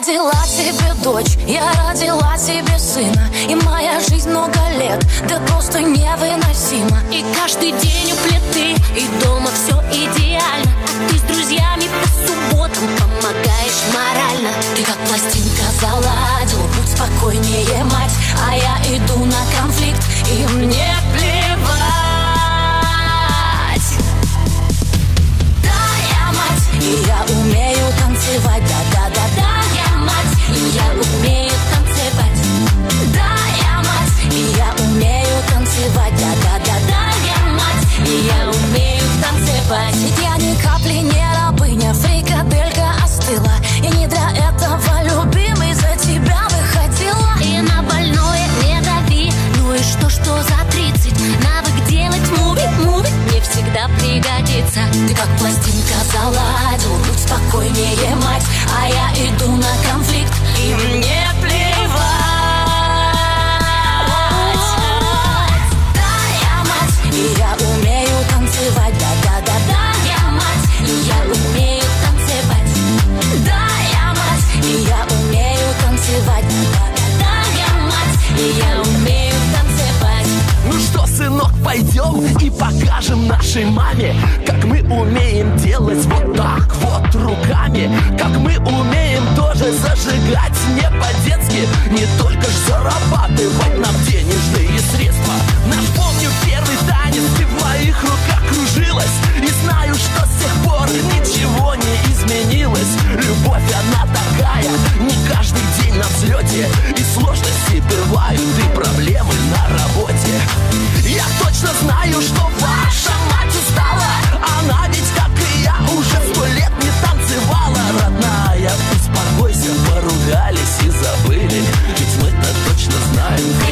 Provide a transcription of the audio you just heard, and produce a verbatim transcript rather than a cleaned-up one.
родила себе дочь, я родила себе сына, и моя жизнь много лет, да просто невыносима. И каждый день у плиты, и дома все идеально, а ты с друзьями по субботам помогаешь морально. Ты как пластинка заладила, будь спокойнее, мать, а я иду на конфликт, и мне плевать. Да, я мать, и я умею танцевать, да-да-да-да, я мать, и я умею танцевать. Да, я мать, и я умею танцевать, да-да-да-да, я мать, и я умею танцевать. Ведь я ни капли не рабыня, фрикаделька остыла, и не для этого, любимый, за тебя выходила. И на больное не дави, ну и что, что за тридцать? Навык делать муви-муви мне всегда пригодится. Ты как пластинка заладила, будь спокойнее, мать, а я иду на конфликт, и мне плевать. Да, я мать, и я умею танцевать, да-да-да-да, я мать, и я умею танцевать. Да, я мать, и я умею танцевать, да-да-да-да, я мать, и я умею танцевать. Ну что, сынок, пойдем и покажем нашей маме, как мы умеем делать вот так вот руками, как мы умеем тоже зажигать не по-детски, не только ж зарабатывать нам денежные средства. Наш, помню, первый танец, ты в моих руках кружилась, и знаю, что с тех пор ничего не изменилось. Любовь, она такая, не каждый день на взлете, и сложности бывают, и проблемы на работе. Я точно знаю, что ваша мать устала, она ведь, как и я, уже сто лет не танцевала. Родная, успокойся, поругались и забыли, ведь мы-то точно знаем,